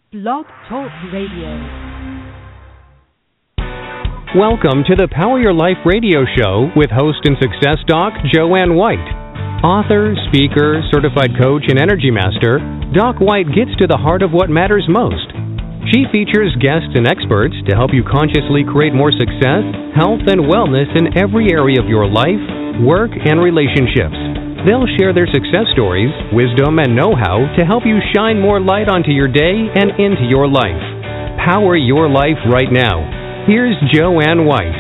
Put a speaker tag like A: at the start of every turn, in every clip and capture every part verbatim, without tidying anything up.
A: Blog Talk Radio.
B: Welcome to the Power Your Life radio show with host and success doc Joanne White. Author, speaker, certified coach, and energy master, Doc White gets to the heart of what matters most. She features guests and experts to help you consciously create more success, health, and wellness in every area of your life, work, and relationships. They'll share their success stories, wisdom, and know-how to help you shine more light onto your day and into your life. Power your life right now. Here's Joanne White.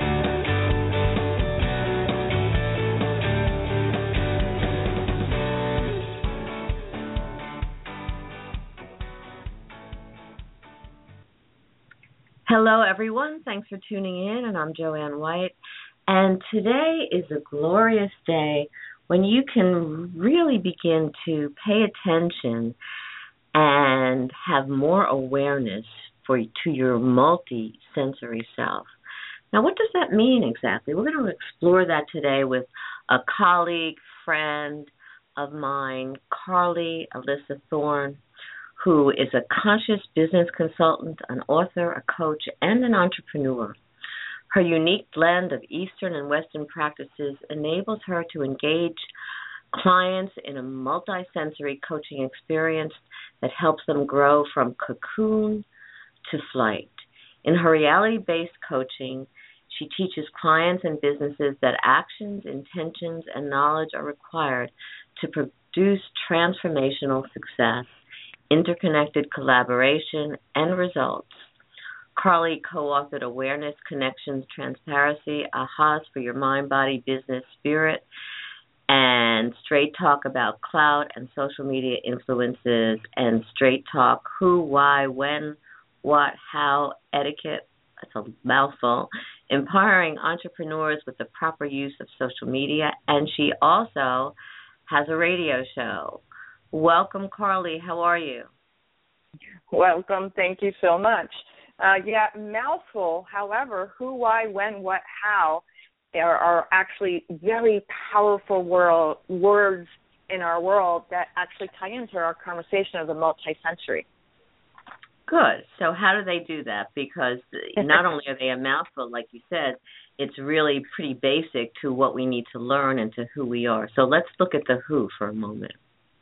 C: Hello, everyone. Thanks for tuning in, and I'm Joanne White. And today is a glorious day when you can really begin to pay attention and have more awareness for to your multi-sensory self. Now, what does that mean exactly? We're going to explore that today with a colleague, friend of mine, Carly Alyssa Thorne, who is a conscious business consultant, an author, a coach, and an entrepreneur. Her unique blend of Eastern and Western practices enables her to engage clients in a multisensory coaching experience that helps them grow from cocoon to flight. In her reality-based coaching, she teaches clients and businesses that actions, intentions, and knowledge are required to produce transformational success, interconnected collaboration, and results. Carly co-authored Awareness, Connections, Transparency, Ahas for Your Mind, Body, Business, Spirit, and Straight Talk about Cloud and Social Media Influences, and Straight Talk Who, Why, When, What, How, Etiquette, that's a mouthful, empowering entrepreneurs with the proper use of social media, and she also has a radio show. Welcome, Carly. How are you?
D: Welcome. Thank you so much. Uh, yeah, mouthful. However, who, why, when, what, how are, are actually very powerful world, words in our world that actually tie into our conversation of the multisensory.
C: Good. So how do they do that? Because not only are they a mouthful, like you said, it's really pretty basic to what we need to learn and to who we are. So let's look at the who for a moment.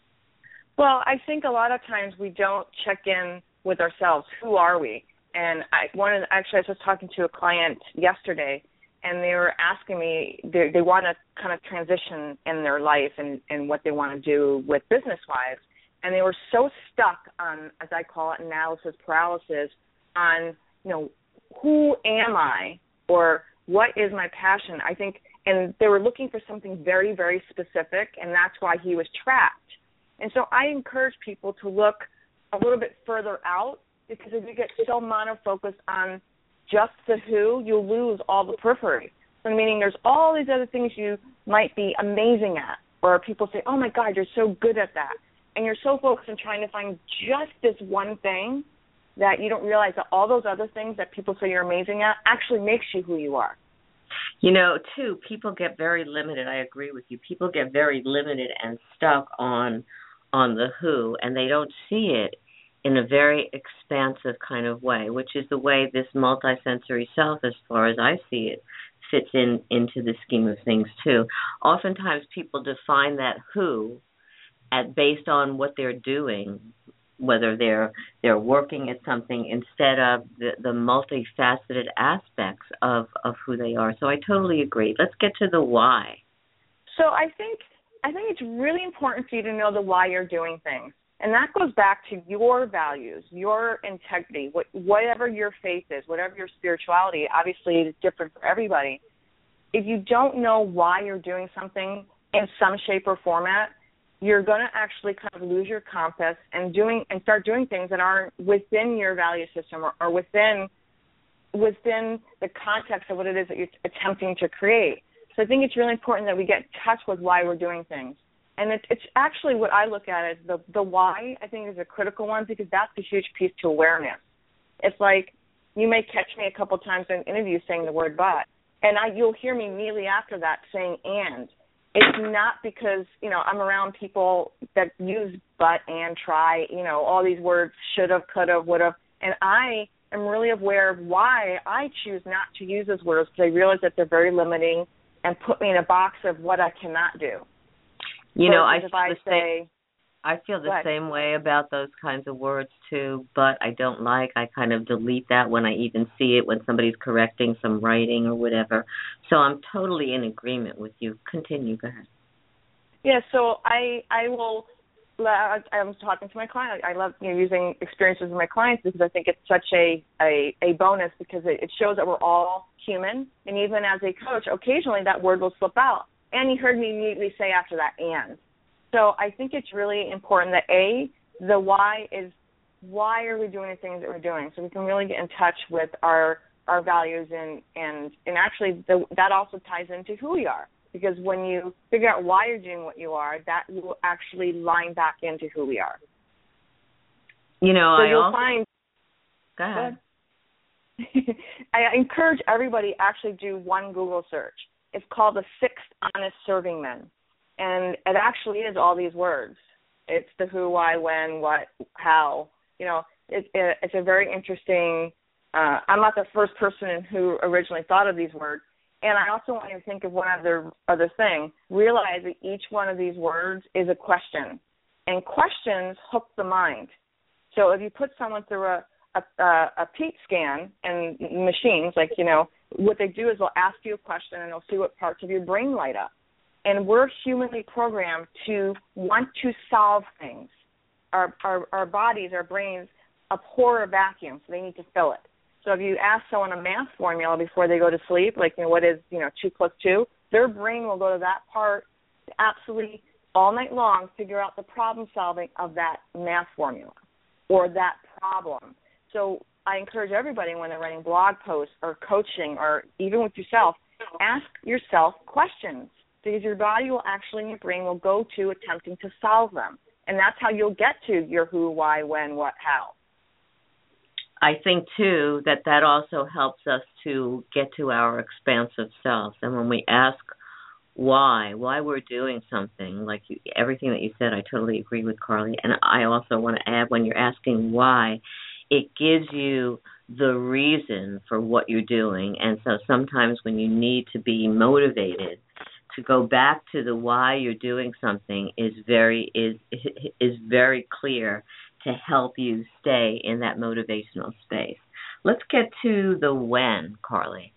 D: Well, I think a lot of times we don't check in with ourselves. Who are we? And I wanted, actually, I was just talking to a client yesterday, and they were asking me, they, they want to kind of transition in their life and, and what they want to do with business-wise. And they were so stuck on, as I call it, analysis paralysis on, you know, who am I or what is my passion? I think, and they were looking for something very, very specific, and that's why he was trapped. And so I encourage people to look a little bit further out, because if you get so mono-focused on just the who, you'll lose all the periphery. So meaning there's all these other things you might be amazing at, or people say, oh, my God, you're so good at that. And you're so focused on trying to find just this one thing that you don't realize that all those other things that people say you're amazing at actually makes you who you are.
C: You know, too, people get very limited. I agree with you. People get very limited and stuck on on the who, and they don't see it in a very expansive kind of way, which is the way this multisensory self, as far as I see it, fits in into the scheme of things, too. Oftentimes people define that who at based on what they're doing, whether they're they're working at something, instead of the, the multifaceted aspects of, of who they are. So I totally agree. Let's get to the why.
D: So I think I think it's really important for you to know the why you're doing things. And that goes back to your values, your integrity, what, whatever your faith is, whatever your spirituality. Obviously, it's different for everybody. If you don't know why you're doing something in some shape or format, you're going to actually kind of lose your compass and doing and start doing things that aren't within your value system or, or within within the context of what it is that you're attempting to create. So I think it's really important that we get in touch with why we're doing things. And it, it's actually what I look at as the, the why, I think, is a critical one, because that's a huge piece to awareness. It's like you may catch me a couple times in interviews saying the word but, and I, you'll hear me immediately after that saying and. it's not because, you know, I'm around people that use but, and, try, you know, all these words, should have, could have, would have, and I am really aware of why I choose not to use those words, because I realize that they're very limiting and put me in a box of what I cannot do.
C: You know, I
D: if I say,
C: same, I feel the same way about those kinds of words too, but I don't like, I kind of delete that when I even see it, when somebody's correcting some writing or whatever. So I'm totally in agreement with you. Continue, go ahead.
D: Yeah, so I I will, I was talking to my client. I love, you know, using experiences with my clients because I think it's such a, a, a bonus, because it, it shows that we're all human. And even as a coach, occasionally that word will slip out. And you heard me immediately say after that, and. So I think it's really important that, A, the why is, why are we doing the things that we're doing? So we can really get in touch with our our values, and, and, and actually the, that also ties into who we are. Because when you figure out why you're doing what you are, that will actually line back into who we are.
C: You know,
D: so
C: I
D: you'll
C: also...
D: find...
C: Go ahead.
D: Go ahead. I encourage everybody to actually do one Google search. It's called The Six Honest Serving Men. And it actually is all these words. It's the who, why, when, what, how. You know, it, it, it's a very interesting, uh, I'm not the first person who originally thought of these words. And I also want you to think of one other, other thing. Realize that each one of these words is a question. And questions hook the mind. So if you put someone through a, a, a P E T scan and machines, like, you know, what they do is they'll ask you a question and they'll see what parts of your brain light up. And we're humanly programmed to want to solve things. Our, our our bodies, our brains abhor a vacuum, so they need to fill it. So if you ask someone a math formula before they go to sleep, like, you know, what is, you know, two plus two, their brain will go to that part absolutely all night long, figure out the problem solving of that math formula or that problem. So I encourage everybody when they're writing blog posts or coaching or even with yourself, ask yourself questions, because your body will actually, and your brain will go to attempting to solve them. And that's how you'll get to your who, why, when, what, how.
C: I think, too, that that also helps us to get to our expansive selves. And when we ask why, why we're doing something, like you, everything that you said, I totally agree with Carly. And I also want to add, when you're asking why, it gives you the reason for what you're doing. And so sometimes when you need to be motivated, to go back to the why you're doing something is very is is very clear to help you stay in that motivational space. Let's get to the when, Carly.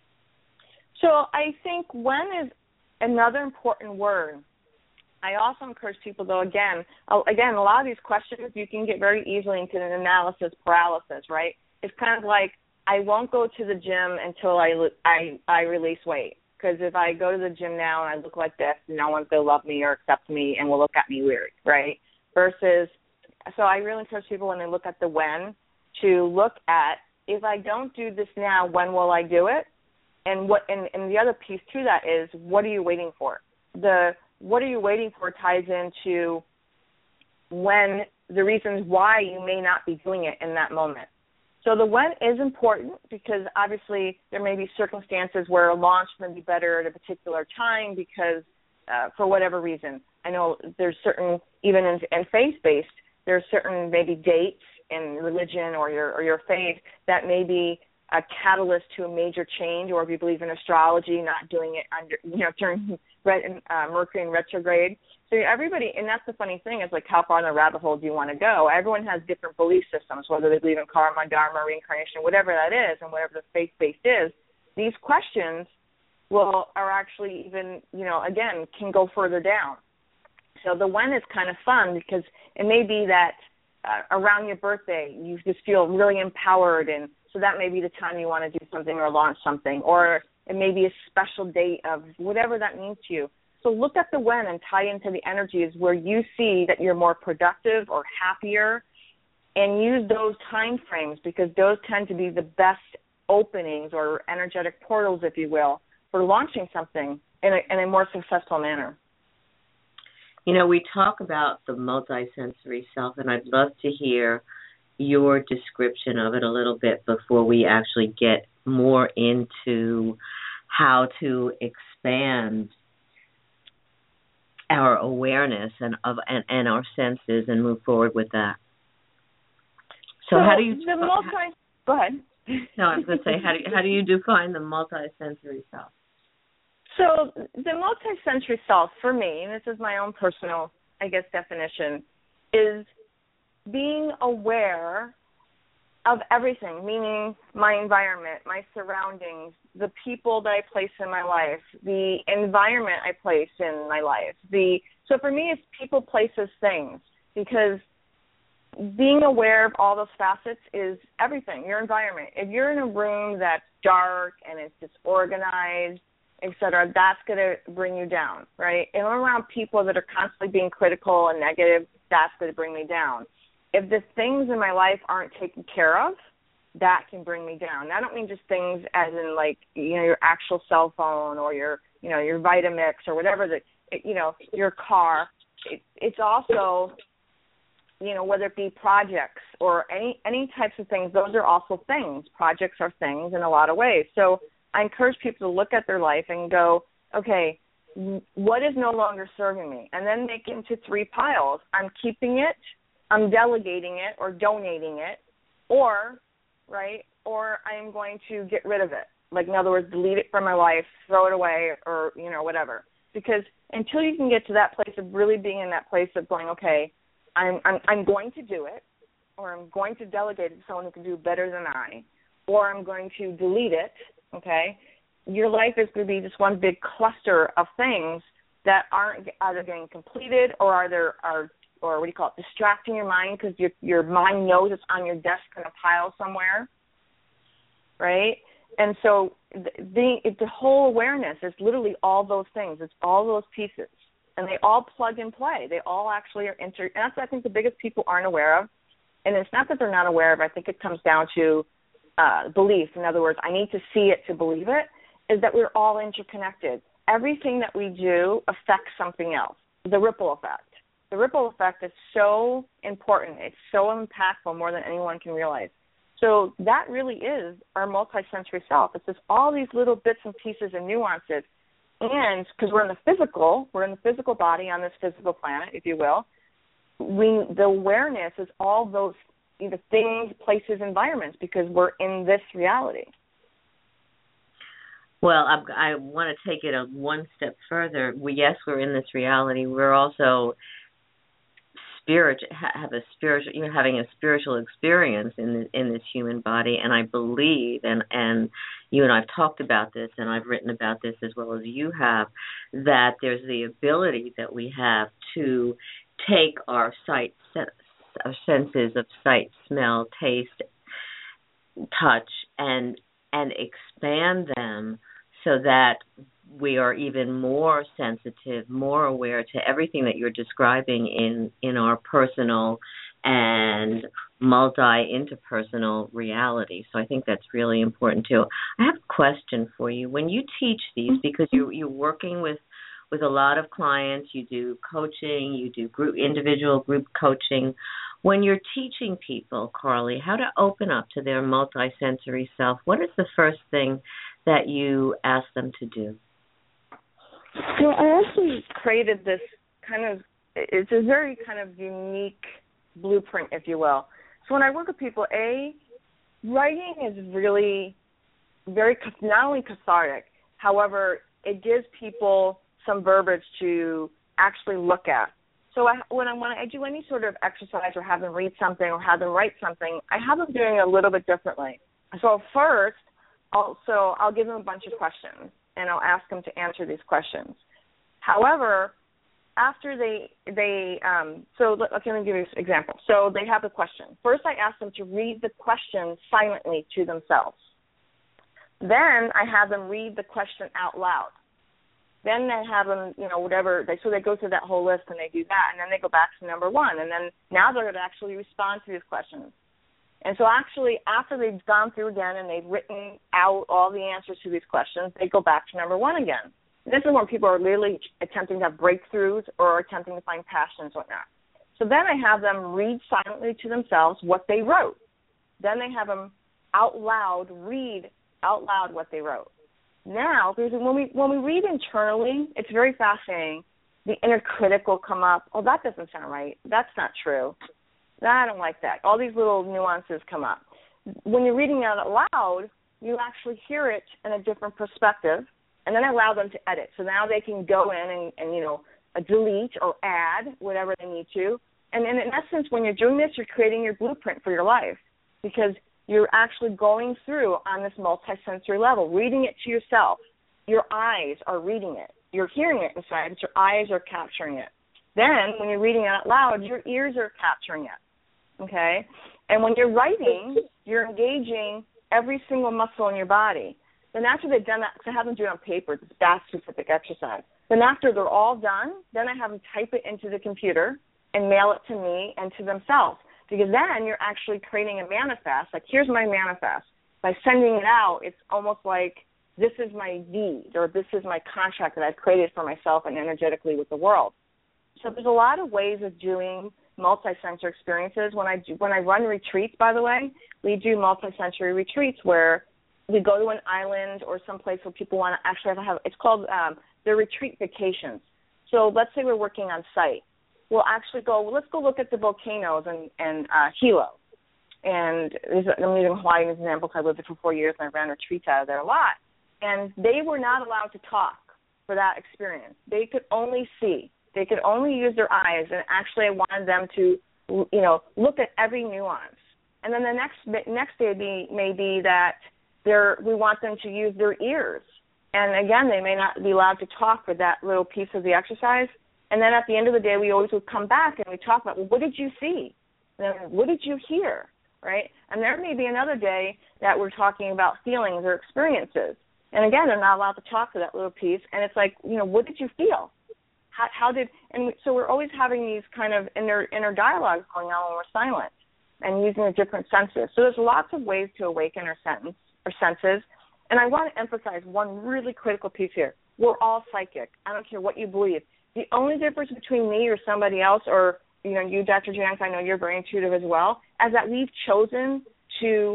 D: So I think when is another important word. I also encourage people, though, again, again, a lot of these questions you can get very easily into an analysis paralysis, right? It's kind of like, I won't go to the gym until I I, I release weight. Because if I go to the gym now and I look like this, no one's going to love me or accept me and will look at me weird, right? Versus, so I really encourage people when they look at the when to look at, if I don't do this now, when will I do it? And what? And, and the other piece to that is, what are you waiting for? The what are you waiting for ties into when the reasons why you may not be doing it in that moment. So the when is important because obviously there may be circumstances where a launch may be better at a particular time because uh, for whatever reason. I know there's certain, even in, in faith-based, there's certain maybe dates in religion or your or your faith that may be a catalyst to a major change, or if you believe in astrology, not doing it under, you know, during uh, Mercury in retrograde. So everybody, and that's the funny thing, is like how far in the rabbit hole do you want to go? Everyone has different belief systems, whether they believe in karma, dharma, reincarnation, whatever that is, and whatever the faith-based is. These questions will are actually even, you know, again, can go further down. So the when is kind of fun because it may be that uh, around your birthday you just feel really empowered, and so that may be the time you want to do something or launch something, or it may be a special date of whatever that means to you. So look at the when and tie into the energies where you see that you're more productive or happier, and use those time frames because those tend to be the best openings or energetic portals, if you will, for launching something in a, in a more successful manner.
C: You know, we talk about the multisensory self, and I'd love to hear your description of it a little bit before we actually get more into how to expand our awareness and of and, and our senses and move forward with that. So,
D: so
C: how do you
D: the multi? How, go ahead.
C: No, I was going to say, how do you, how do you define the multisensory self?
D: So the multisensory self, for me, and this is my own personal, I guess, definition, is being aware of everything, meaning my environment, my surroundings, the people that I place in my life, the environment I place in my life. The so for me, it's people, places, things, because being aware of all those facets is everything, your environment. If you're in a room that's dark and it's disorganized, et cetera, that's going to bring you down, right? If I'm around people that are constantly being critical and negative, that's going to bring me down. If the things in my life aren't taken care of, that can bring me down. And I don't mean just things as in like, you know, your actual cell phone or your, you know, your Vitamix or whatever, that, you know, your car. It, it's also, you know, whether it be projects or any, any types of things, those are also things. Projects are things in a lot of ways. So I encourage people to look at their life and go, okay, what is no longer serving me? And then make it into three piles. I'm keeping it, I'm delegating it or donating it, or, right, or I am going to get rid of it. Like, in other words, delete it from my life, throw it away, or, you know, whatever. Because until you can get to that place of really being in that place of going, okay, I'm I'm, I'm going to do it, or I'm going to delegate it to someone who can do it better than I, or I'm going to delete it, okay, your life is going to be just one big cluster of things that aren't either getting completed or are there are or what do you call it, distracting your mind because your your mind knows it's on your desk in a pile somewhere, right? And so the the, the whole awareness is literally all those things. It's all those pieces, and they all plug and play. They all actually are inter. And that's what I think the biggest people aren't aware of. And it's not that they're not aware of. I think it comes down to uh, belief. In other words, I need to see it to believe it. Is that we're all interconnected. Everything that we do affects something else. The ripple effect. The ripple effect is so important. It's so impactful, more than anyone can realize. So that really is our multisensory self. It's just all these little bits and pieces and nuances. And because we're in the physical, we're in the physical body on this physical planet, if you will, we the awareness is all those either things, places, environments, because we're in this reality.
C: Well, I, I want to take it a one step further. We, yes, we're in this reality. We're also spirit have a spiritual, you know, having a spiritual experience in the, in this human body. And I believe, and and you and I've talked about this, and I've written about this as well as you have, that there's the ability that we have to take our sight, our senses of sight, smell, taste, touch, and and expand them so that we are even more sensitive, more aware to everything that you're describing in, in our personal and multi-interpersonal reality. So I think that's really important too. I have a question for you. When you teach these, because you, you're working with, with a lot of clients, you do coaching, you do group, individual group coaching. When you're teaching people, Carly, how to open up to their multisensory self, what is the first thing that you ask them to do?
D: So I actually created this kind of, it's a very kind of unique blueprint, if you will. So when I work with people, A, writing is really very, not only cathartic, however, it gives people some verbiage to actually look at. So I, when I when I do any sort of exercise or have them read something or have them write something, I have them doing it a little bit differently. So first, also I'll give them a bunch of questions, and I'll ask them to answer these questions. However, after they they um, so okay, let me give you an example. So they have a question. First, I ask them to read the question silently to themselves. Then I have them read the question out loud. Then they have them, you know, whatever. They, so they go through that whole list and they do that, and then they go back to number one, and then now they're going to actually respond to these questions. And so actually, after they've gone through again and they've written out all the answers to these questions, they go back to number one again. This is when people are literally attempting to have breakthroughs or attempting to find passions or whatnot. So then I have them read silently to themselves what they wrote. Then they have them out loud read out loud what they wrote. Now, because when we when we read internally, it's very fascinating. the inner critic will come up. Oh, that doesn't sound right. That's not true. I don't like that. All these little nuances come up. When you're reading it out loud, you actually hear it in a different perspective, and then allow them to edit. So now they can go in and, and you know, delete or add whatever they need to. And, and in essence, when you're doing this, you're creating your blueprint for your life, because you're actually going through on this multisensory level, reading it to yourself. Your eyes are reading it. You're hearing it inside, but your eyes are capturing it. Then when you're reading it out loud, your ears are capturing it, okay? And when you're writing, you're engaging every single muscle in your body. Then after they've done that, because I have them do it on paper, it's that specific exercise. Then after they're all done, then I have them type it into the computer and mail it to me and to themselves. Because then you're actually creating a manifest. Like, here's my manifest. By sending it out, it's almost like this is my deed, or this is my contract that I've created for myself and energetically with the world. So there's a lot of ways of doing multisensory experiences. When I do, when I run retreats, by the way, we do multisensory retreats where we go to an island or someplace where people want to actually have, have it's called um, the retreat vacations. So let's say we're working on site. We'll actually go, well, let's go look at the volcanoes and, and uh, Hilo. And I'm using Hawaii as an example because I lived there for four years and I ran retreats out of there a lot. And they were not allowed to talk for that experience. They could only see. They could only use their eyes, and actually I wanted them to, you know, look at every nuance. And then the next next day be, may be that they're, we want them to use their ears. And, again, they may not be allowed to talk for that little piece of the exercise. And then at the end of the day, we always would come back and we talk about, well, what did you see? And then, what did you hear, right? And there may be another day that we're talking about feelings or experiences. And, again, they're not allowed to talk for that little piece. And it's like, you know, what did you feel? How, how did – and so we're always having these kind of inner, inner dialogues going on when we're silent and using the different senses. So there's lots of ways to awaken our, sentence, our senses. And I want to emphasize one really critical piece here. We're all psychic. I don't care what you believe. The only difference between me or somebody else, or, you know, you, Doctor Jan, I know you're very intuitive as well, is that we've chosen to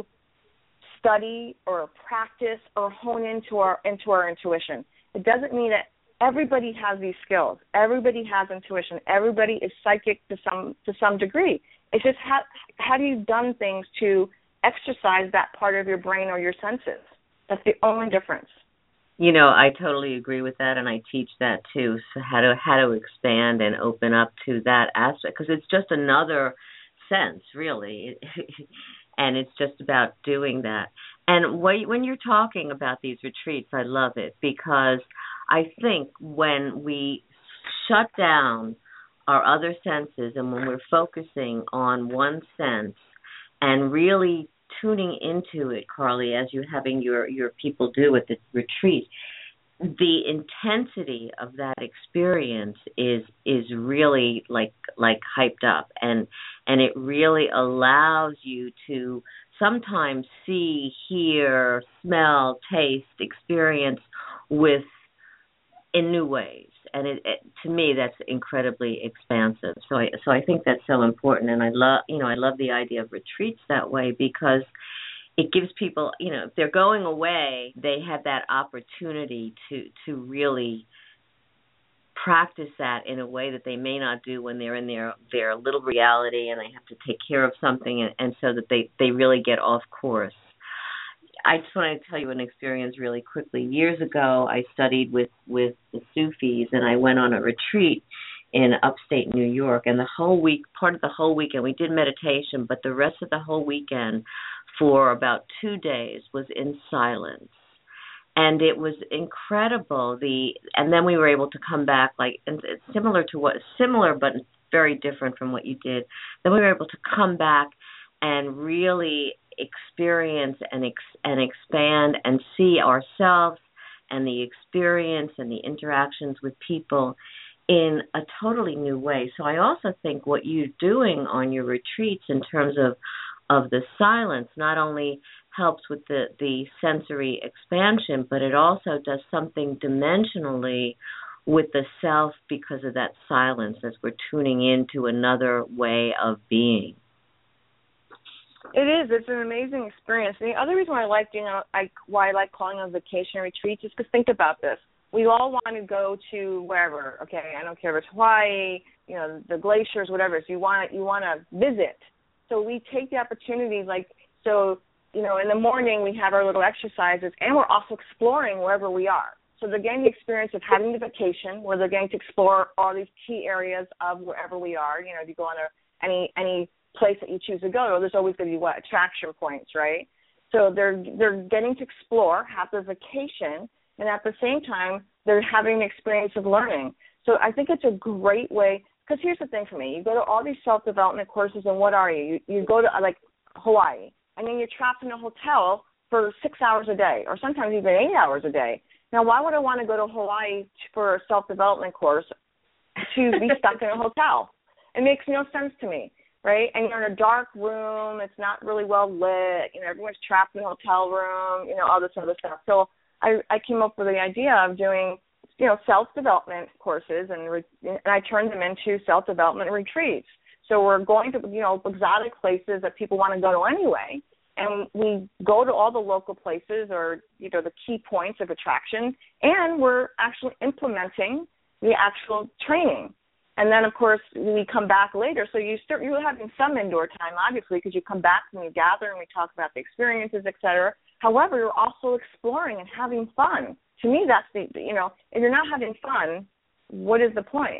D: study or practice or hone into our into our intuition. It doesn't mean that everybody has these skills. Everybody has intuition. Everybody is psychic to some to some degree. It's just how how do you done things to exercise that part of your brain or your senses? That's the only difference.
C: You know, I totally agree with that, and I teach that too. So how to how to expand and open up to that aspect, because it's just another sense, really, and it's just about doing that. And when you're talking about these retreats, I love it, because I think when we shut down our other senses and when we're focusing on one sense and really tuning into it, Carly, as you're having your, your people do at the retreat, the intensity of that experience is is really like like hyped up, and and it really allows you to sometimes see, hear, smell, taste, experience with in new ways. And it, it, to me, that's incredibly expansive. So I so I think that's so important. And I love you know I love the idea of retreats that way, because it gives people, you know, if they're going away, they have that opportunity to to really practice that in a way that they may not do when they're in their, their little reality and they have to take care of something, and, and so that they, they really get off course. I just want to tell you an experience really quickly. Years ago, I studied with, with the Sufis, and I went on a retreat in upstate New York. And the whole week, part of the whole weekend, we did meditation, but the rest of the whole weekend for about two days was in silence. And it was incredible. The and then we were able to come back, like, and it's similar to what, similar but very different from what you did. Then we were able to come back and really experience and ex, and expand and see ourselves and the experience and the interactions with people in a totally new way. So I also think what you're doing on your retreats in terms of of the silence not only helps with the, the sensory expansion, but it also does something dimensionally with the self because of that silence as we're tuning into another way of being.
D: It is. It's an amazing experience. And the other reason why I like doing, I, why I like calling them vacation retreats is because think about this. we all want to go to wherever. Okay, I don't care if it's Hawaii, you know, the glaciers, whatever. So you want you want to visit. So we take the opportunity, like so. You know, in the morning we have our little exercises, and we're also exploring wherever we are. So they're getting the experience of having the vacation, where they're getting to explore all these key areas of wherever we are. You know, if you go on a, any any place that you choose to go to, there's always going to be what attraction points, right? So they're they're getting to explore, have their vacation, and at the same time they're having the experience of learning. So I think it's a great way. Because here's the thing for me: you go to all these self-development courses, and what are you? You, you go to like Hawaii. And then you're trapped in a hotel for six hours a day, or sometimes even eight hours a day. Now, why would I want to go to Hawaii for a self-development course to be stuck in a hotel? It makes no sense to me, right? And you're in a dark room. It's not really well lit. You know, everyone's trapped in a hotel room, you know, all this other stuff. So I, I came up with the idea of doing, you know, self-development courses, and, re- and I turned them into self-development retreats. So we're going to, you know, exotic places that people want to go to anyway, and we go to all the local places or, you know, the key points of attraction, and we're actually implementing the actual training. And then, of course, we come back later. So you start, you're having some indoor time, obviously, because you come back and you gather and we talk about the experiences, et cetera. However, you're also exploring and having fun. To me, that's the, you know, if you're not having fun, what is the point?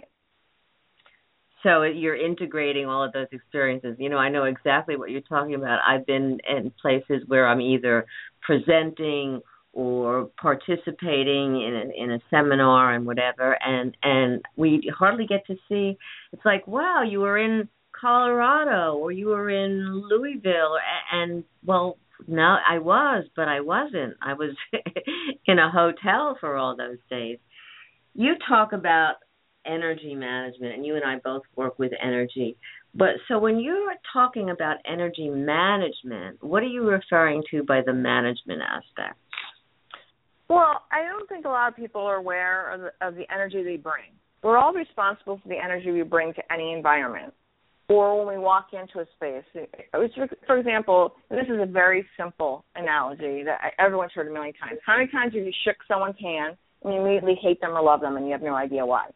C: So you're integrating all of those experiences. You know, I know exactly what you're talking about. I've been in places where I'm either presenting or participating in a, in a seminar and whatever, and, and we hardly get to see. It's like, wow, you were in Colorado or you were in Louisville, and, and well, no, I was, but I wasn't. I was in a hotel for all those days. You talk about energy management, and you and I both work with energy. But so when you're talking about energy management, what are you referring to by the management aspect?
D: Well, I don't think a lot of people are aware of the, of the energy they bring. We're all responsible for the energy we bring to any environment, or when we walk into a space. For example, this is a very simple analogy that everyone's heard a million times. How many times have you shook someone's hand and you immediately hate them or love them and you have no idea why?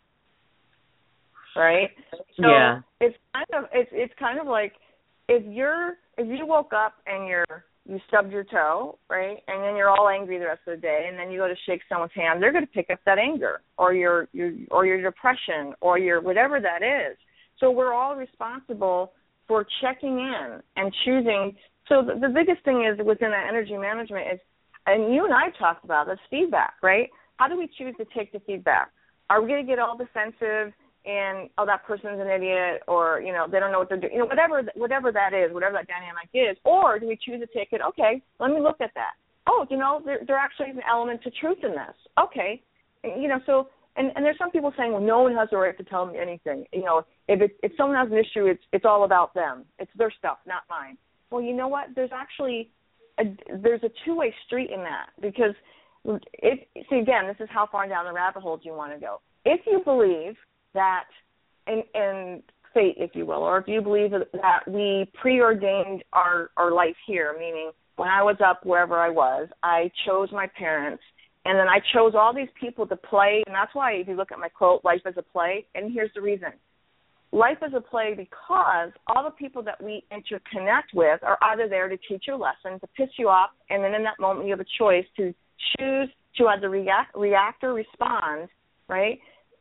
D: Right? So
C: yeah.
D: it's kind of it's it's kind of like if you're if you woke up and you're you stubbed your toe, right, and then you're all angry the rest of the day, and then you go to shake someone's hand, they're going to pick up that anger or your your or your depression or your whatever that is. So we're all responsible for checking in and choosing. So the, the biggest thing is within that energy management is, and you and I talked about this, feedback, right? How do we choose to take the feedback? Are we going to get all defensive and, oh, that person's an idiot, or, you know, they don't know what they're doing, you know, whatever whatever that is, whatever that dynamic is, or do we choose to take it, okay, let me look at that. Oh, you know, there, there actually is an element to truth in this. Okay. You know, so, and, and there's some people saying, well, no one has the right to tell me anything. You know, if it, if someone has an issue, it's it's all about them. It's their stuff, not mine. Well, you know what? There's actually, a, there's a two-way street in that, because, if, see, again, this is how far down the rabbit hole do you want to go. If you believe that in, in fate, if you will, or if you believe that we preordained our, our life here, meaning when I was up wherever I was, I chose my parents, and then I chose all these people to play, and that's why if you look at my quote, life is a play, and here's the reason. Life is a play because all the people that we interconnect with are either there to teach you a lesson, to piss you off, and then in that moment you have a choice to choose to either react, react or respond, right?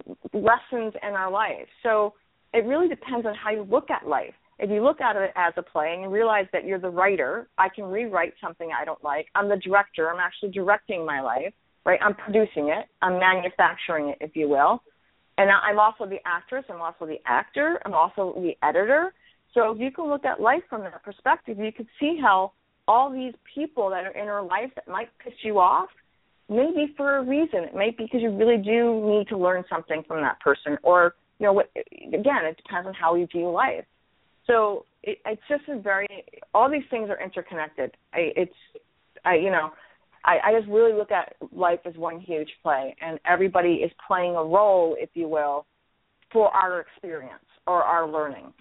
D: Lessons in our life. So it really depends on how you look at life. If you look at it as a play and you realize that you're the writer, I can rewrite something I don't like. I'm the director. I'm actually directing my life, right? I'm producing it. I'm manufacturing it, if you will. And I'm also the actress. I'm also the actor. I'm also the editor. So if you can look at life from that perspective, you can see how all these people that are in our life that might piss you off, maybe for a reason. It may be because you really do need to learn something from that person, or, you know, what, again, it depends on how you view life. So it, it's just a very, all these things are interconnected. I, it's, I, you know, I, I just really look at life as one huge play, and everybody is playing a role, if you will, for our experience or our learning.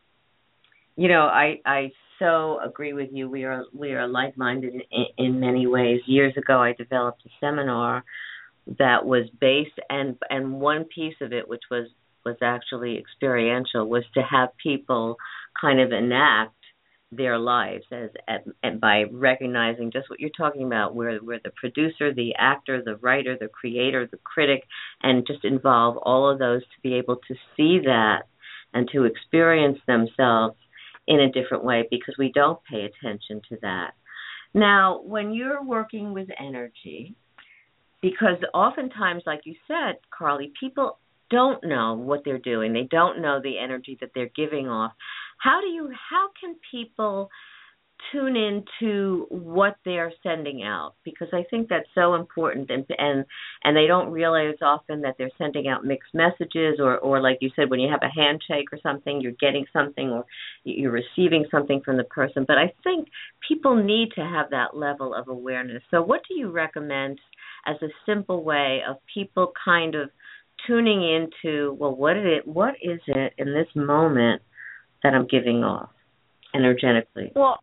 C: You know, I, I so agree with you. We are we are like-minded in, in many ways. Years ago, I developed a seminar that was based, and and one piece of it, which was was actually experiential, was to have people kind of enact their lives as and by recognizing just what you're talking about, where where the producer, the actor, the writer, the creator, the critic, and just involve all of those to be able to see that and to experience themselves in a different way, because we don't pay attention to that. Now, when you're working with energy, because oftentimes, like you said, Carly, people don't know what they're doing. They don't know the energy that they're giving off. How do you, how can people tune into what they're sending out? Because I think that's so important, and and, and they don't realize often that they're sending out mixed messages, or, or like you said, when you have a handshake or something, you're getting something or you're receiving something from the person. But I think people need to have that level of awareness. So what do you recommend as a simple way of people kind of tuning into, well, what is it, what is it in this moment that I'm giving off energetically?
D: Well,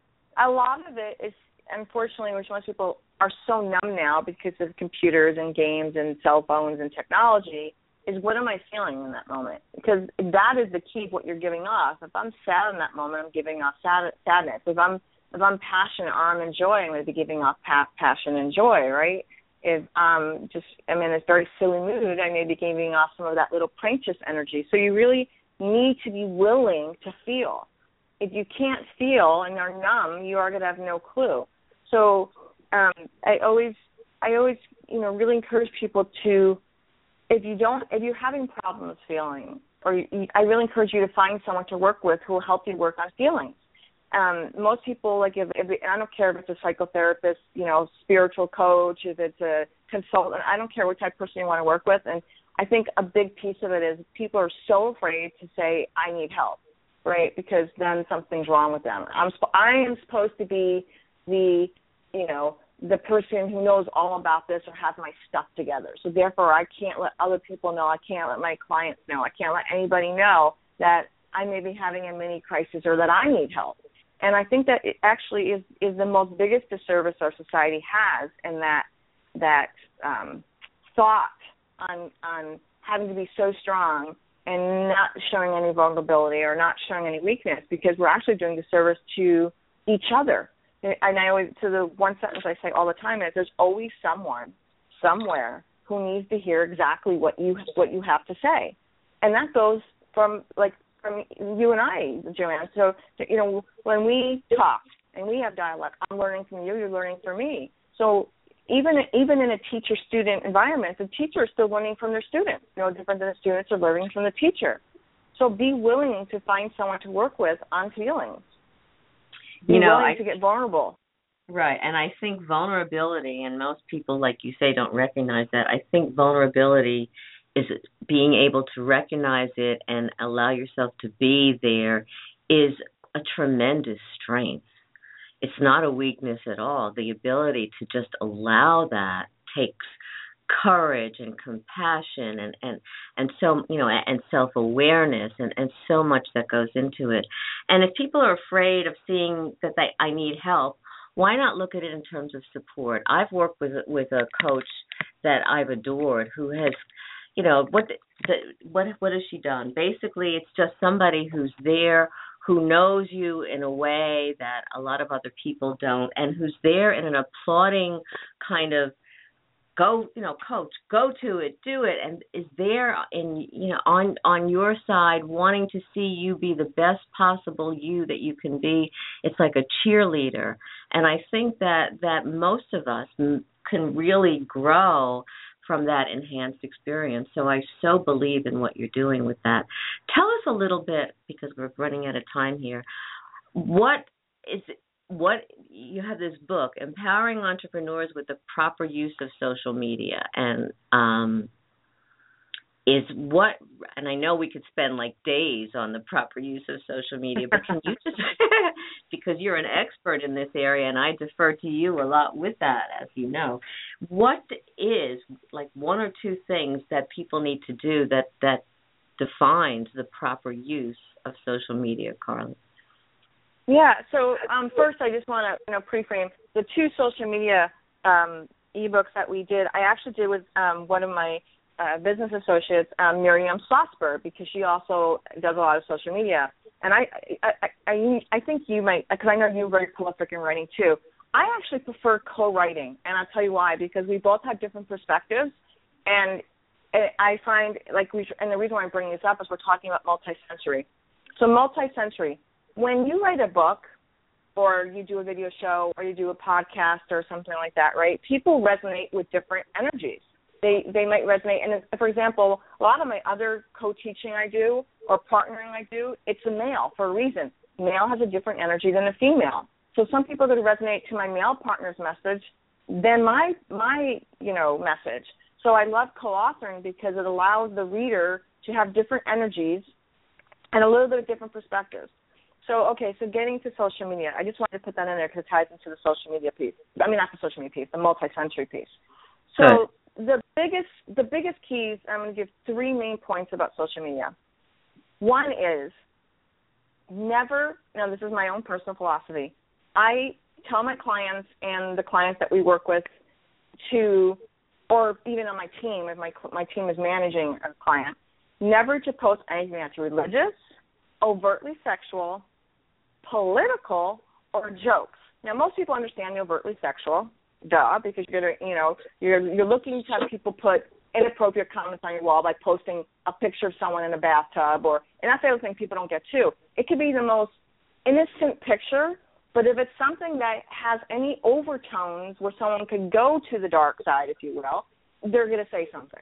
D: a lot of it is, unfortunately, which most people are so numb now because of computers and games and cell phones and technology, is what am I feeling in that moment? Because that is the key of what you're giving off. If I'm sad in that moment, I'm giving off sad, sadness. If I'm if I'm passionate or I'm enjoying, I'm going to be giving off pa- passion and joy, right? If um just I'm in a very silly mood, I may be giving off some of that little pranktious energy. So you really need to be willing to feel. If you can't feel and are numb, you are going to have no clue. So um, I always, I always, you know, really encourage people to, if you don't, if you're having problems feeling, or you, I really encourage you to find someone to work with who will help you work on feelings. Um, most people, like, if, if I don't care if it's a psychotherapist, you know, spiritual coach, if it's a consultant, I don't care what type of person you want to work with. And I think a big piece of it is people are so afraid to say, I need help, right? Because then something's wrong with them. I'm I am supposed to be the, you know, the person who knows all about this or has my stuff together. So therefore, I can't let other people know. I can't let my clients know. I can't let anybody know that I may be having a mini crisis or that I need help. And I think that it actually is, is the most biggest disservice our society has, in that that um, thought on on having to be so strong and not showing any vulnerability or not showing any weakness, because we're actually doing disservice to each other. And I always, to the one sentence I say all the time is, there's always someone somewhere who needs to hear exactly what you what you have to say, and that goes from like from you and I, Joanne. So you know, when we talk and we have dialogue, I'm learning from you, you're learning from me. So even even in a teacher-student environment, the teacher is still learning from their students, no different than the students are learning from the teacher. So be willing to find someone to work with on feelings. Be
C: you know,
D: willing
C: I,
D: to get vulnerable.
C: Right, and I think vulnerability, and most people, like you say, don't recognize that. I think vulnerability is being able to recognize it and allow yourself to be there is a tremendous strength. It's not a weakness at all. The ability to just allow that takes courage and compassion and, and, and so you know and self-awareness and, and so much that goes into it. And if people are afraid of seeing that they I need help, why not look at it in terms of support? I've worked with with a coach that I've adored who has, you know, what the, what what has she done? Basically, it's just somebody who's there, who knows you in a way that a lot of other people don't, and who's there in an applauding kind of go, you know, coach, go to it, do it, and is there in, you know, on on your side, wanting to see you be the best possible you that you can be. It's like a cheerleader, and I think that that most of us can really grow from that enhanced experience. So I so believe in what you're doing with that. Tell us a little bit, because we're running out of time here. What is what you have this book, Empowering Entrepreneurs with the Proper Use of Social Media, and um, is what, and I know we could spend like days on the proper use of social media, but can you just, because you're an expert in this area, and I defer to you a lot with that, as you know, what is like one or two things that people need to do that, that defines the proper use of social media, Carly?
D: Yeah, so um, first I just want to you know, pre-frame the two social media um, ebooks that we did, I actually did with um, one of my uh, business associates, um, Miriam Slosper, because she also does a lot of social media. And I, I, I, I think you might, because I know you're very prolific in writing too. I actually prefer co-writing, and I'll tell you why. Because we both have different perspectives, and I find like we, and the reason why I'm bringing this up is we're talking about multi-sensory. So multi-sensory, when you write a book, or you do a video show, or you do a podcast, or something like that, right? People resonate with different energies. They they might resonate, and for example, a lot of my other co-teaching I do or partnering I do, it's a male for a reason. Male has a different energy than a female. So some people that resonate to my male partner's message than my my you know message. So I love co-authoring because it allows the reader to have different energies and a little bit of different perspectives. So, okay, so getting to social media, I just wanted to put that in there because it ties into the social media piece. I mean, not the social media piece, the multi-sensory piece. So Good. the biggest the biggest keys, I'm going to give three main points about social media. One is never, now this is my own personal philosophy, I tell my clients and the clients that we work with to, or even on my team, if my my team is managing a client, never to post anything that's religious, overtly sexual, political, or jokes. Now, most people understand the overtly sexual, duh, because you're gonna, you know, you're you're looking to have people put inappropriate comments on your wall by posting a picture of someone in a bathtub, or, and that's the other thing people don't get too. It could be the most innocent picture, but if it's something that has any overtones where someone could go to the dark side, if you will, they're going to say something.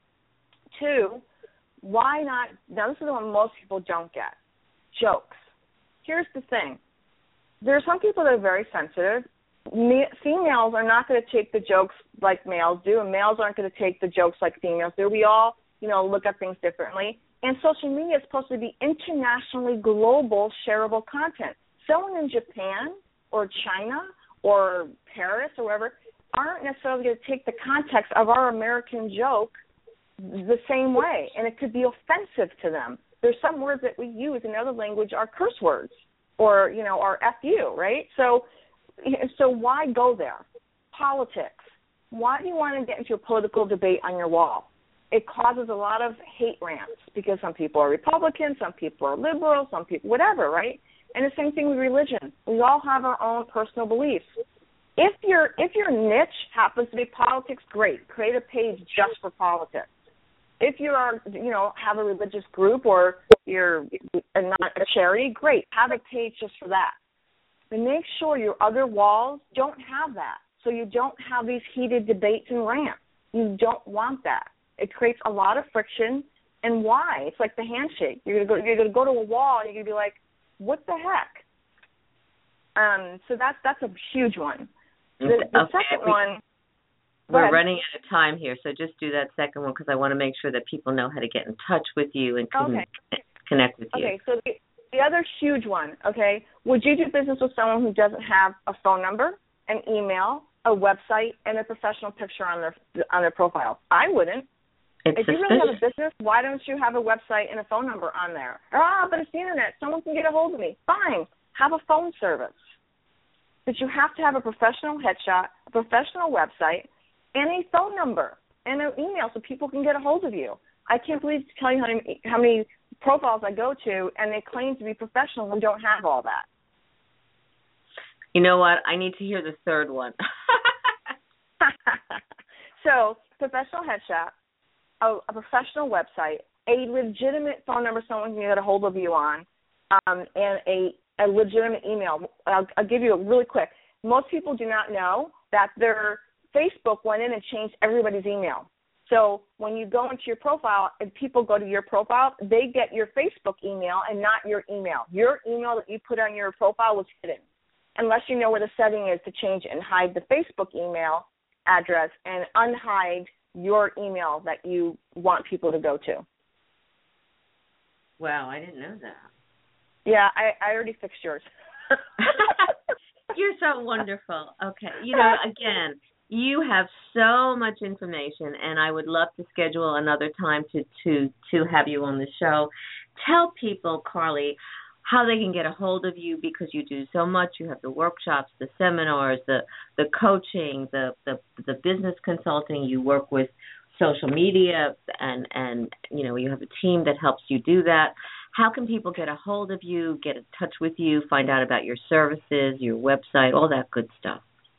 D: Two, why not, now this is the one most people don't get, jokes. Here's the thing. There are some people that are very sensitive. Me, females are not going to take the jokes like males do, and males aren't going to take the jokes like females do. We all, you know, look at things differently. And social media is supposed to be internationally global shareable content. Someone in Japan or China or Paris or wherever aren't necessarily going to take the context of our American joke the same way, and it could be offensive to them. There's some words that we use in other language are curse words, or, you know, are F you, right? So, so why go there? Politics. Why do you want to get into a political debate on your wall? It causes a lot of hate rants because some people are Republican, some people are liberal, some people, whatever, right? And the same thing with religion. We all have our own personal beliefs. If your if your niche happens to be politics, great. Create a page just for politics. If you are, you know, have a religious group or you're a, not a charity, great. Have a page just for that. But make sure your other walls don't have that, so you don't have these heated debates and rants. You don't want that. It creates a lot of friction. And why? It's like the handshake. You're gonna go. You're gonna go to a wall and you're gonna be like, "What the heck?" Um. So that's that's a huge one. The, the
C: okay.
D: second one.
C: We're running out of time here, so just do that second one because I want to make sure that people know how to get in touch with you and con-
D: okay.
C: connect with you.
D: Okay, so the, the other huge one, okay, would you do business with someone who doesn't have a phone number, an email, a website, and a professional picture on their on their profile? I wouldn't.
C: It's
D: if you really have a business, why don't you have a website and a phone number on there? Ah, but it's the internet. Someone can get a hold of me. Fine. Have a phone service. But you have to have a professional headshot, a professional website, and a phone number and an email so people can get a hold of you. I can't believe to tell you how many, how many profiles I go to, and they claim to be professional and don't have all that.
C: You know what? I need to hear the third one.
D: So, professional headshot, a, a professional website, a legitimate phone number someone can get a hold of you on, um, and a, a legitimate email. I'll, I'll give you a really quick. Most people do not know that their Facebook went in and changed everybody's email. So when you go into your profile and people go to your profile, they get your Facebook email and not your email. Your email that you put on your profile was hidden, unless you know where the setting is to change it and hide the Facebook email address and unhide your email that you want people to go to.
C: Wow, I didn't know that.
D: Yeah, I, I already fixed yours.
C: You're so wonderful. Okay. You know, again, you have so much information, and I would love to schedule another time to, to, to have you on the show. Tell people, Carly, how they can get a hold of you, because you do so much. You have the workshops, the seminars, the the coaching, the the, the business consulting. You work with social media, and, and, you know, you have a team that helps you do that. How can people get a hold of you, get in touch with you, find out about your services, your website, all that good stuff?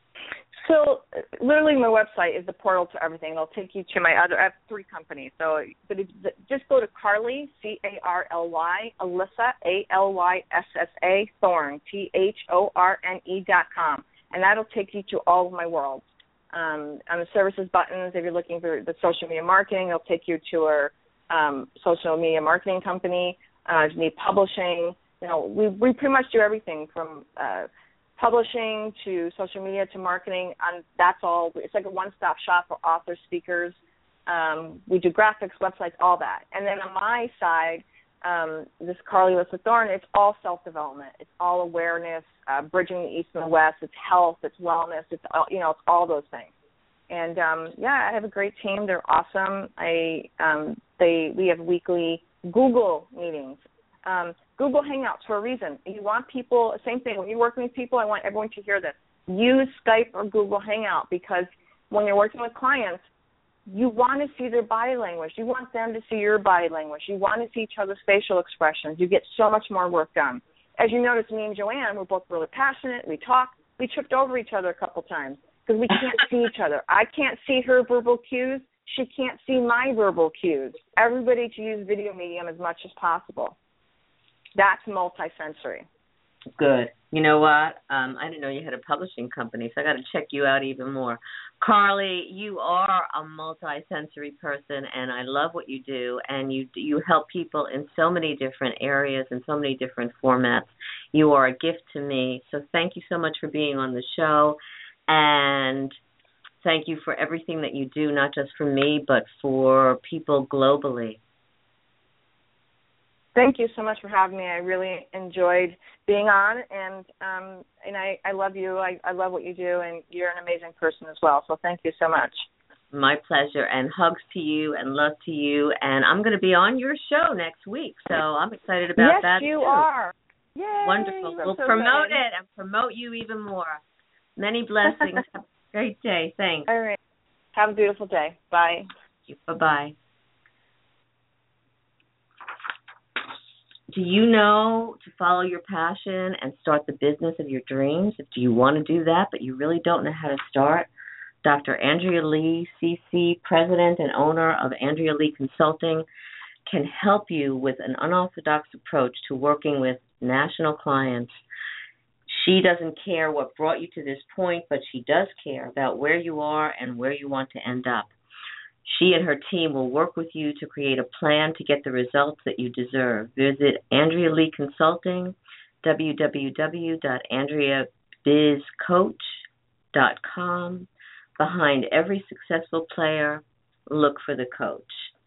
D: So literally my website is the portal to everything. It'll take you to my other, I have three companies. So but it, just go to Carly, C A R L Y, Alyssa, A L Y S S A, Thorne, T H O R N E dot com. And that'll take you to all of my worlds. Um, on the services buttons, if you're looking for the social media marketing, it'll take you to our um, social media marketing company. Uh, if you need publishing, you know, we, we pretty much do everything from uh, publishing to social media to marketing. And that's all. It's like a one-stop shop for authors, speakers. Um, we do graphics, websites, all that. And then on my side, um, this Carly Alyssa Thorne, it's all self-development. It's all awareness, uh, bridging the East and the West. It's health, it's wellness, it's all, you know, it's all those things. And um, yeah, I have a great team. They're awesome. I um, they we have weekly Google meetings, um, Google Hangouts for a reason. You want people, same thing. When you're working with people, I want everyone to hear this. Use Skype or Google Hangout, because when you're working with clients, you want to see their body language. You want them to see your body language. You want to see each other's facial expressions. You get so much more work done. As you notice, me and Joanne, we're both really passionate. We talk. We tripped over each other a couple times because we can't see each other. I can't see her verbal cues. She can't see my verbal cues. Everybody to use video medium as much as possible. That's multisensory.
C: Good. You know what? Um, I didn't know you had a publishing company, so I got to check you out even more. Carly, you are a multi-sensory person, and I love what you do, and you you help people in so many different areas and so many different formats. You are a gift to me, so thank you so much for being on the show, and thank you for everything that you do, not just for me, but for people globally.
D: Thank you so much for having me. I really enjoyed being on, and um, and I, I love you. I, I love what you do, and you're an amazing person as well. So thank you so much.
C: My pleasure, and hugs to you and love to you. And I'm going to be on your show next week, so I'm excited about
D: yes,
C: that,
D: you
C: too.
D: are. Yay,
C: wonderful.
D: I'm
C: We'll
D: so
C: promote
D: excited.
C: it and promote you even more. Many blessings. Have a great day. Thanks.
D: All right. Have a beautiful day. Bye.
C: Bye-bye. Do you know to follow your passion and start the business of your dreams? Do you want to do that, but you really don't know how to start? Doctor Andrea Lee, C C, president and owner of Andrea Lee Consulting, can help you with an unorthodox approach to working with national clients. She doesn't care what brought you to this point, but she does care about where you are and where you want to end up. She and her team will work with you to create a plan to get the results that you deserve. Visit Andrea Lee Consulting, w w w dot andrea biz coach dot com. Behind every successful player, look for the coach.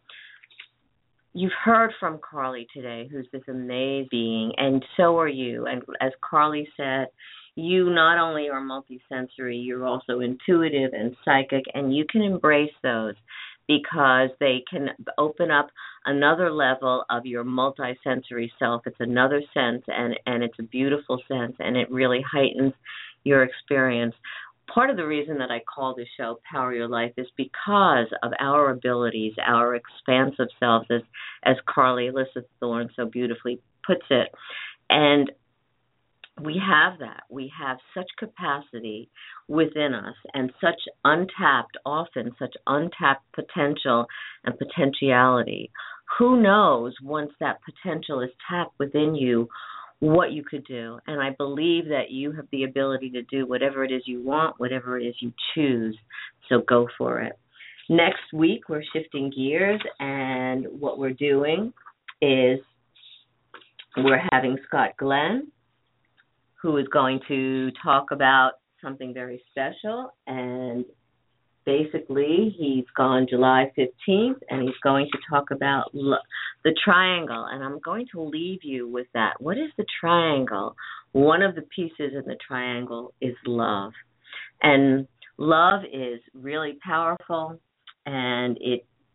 C: You've heard from Carly today, who's this amazing being, and so are you. And as Carly said, you not only are multisensory, you're also intuitive and psychic, and you can embrace those because they can open up another level of your multisensory self. It's another sense, and, and it's a beautiful sense, and it really heightens your experience. Part of the reason that I call this show Power Your Life is because of our abilities, our expansive selves, as, as Carly Alyssa Thorne so beautifully puts it. And we have that. We have such capacity within us and such untapped, often such untapped potential and potentiality. Who knows, once that potential is tapped within you, what you could do. And I believe that you have the ability to do whatever it is you want, whatever it is you choose. So go for it. Next week, we're shifting gears, and what we're doing is we're having Scott Glenn, who is going to talk about something very special. And basically, he's gone July fifteenth, and he's going to talk about lo- the triangle. And I'm going to leave you with that. What is the triangle? One of the pieces in the triangle is love. And love is really powerful, and it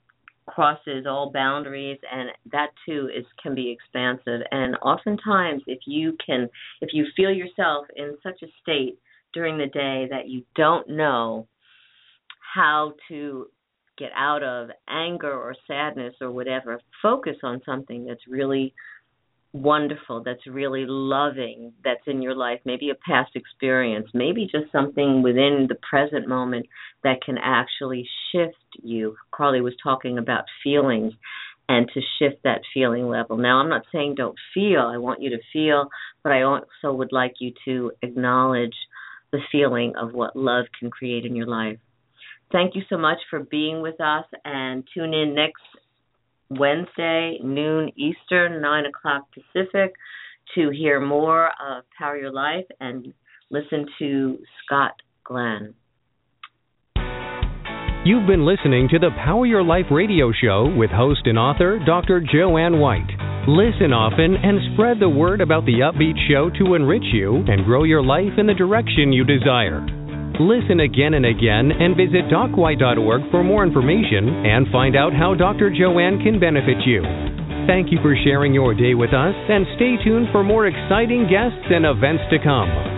C: crosses all boundaries, and that too is can be expansive. And oftentimes, if you can, if you feel yourself in such a state during the day that you don't know how to get out of anger or sadness or whatever, focus on something that's really wonderful, that's really loving, that's in your life, maybe a past experience, maybe just something within the present moment that can actually shift you. Carly was talking about feelings and to shift that feeling level. Now, I'm not saying don't feel. I want you to feel, but I also would like you to acknowledge the feeling of what love can create in your life. Thank you so much for being with us, and tune in next Wednesday, noon Eastern, nine o'clock Pacific, to hear more of Power Your Life and listen to Scott Glenn.
B: You've been listening to the Power Your Life radio show with host and author Doctor Joanne White. Listen often and spread the word about the upbeat show to enrich you and grow your life in the direction you desire. Listen again and again and visit doc white dot org for more information and find out how Doctor Joanne can benefit you. Thank you for sharing your day with us, and stay tuned for more exciting guests and events to come.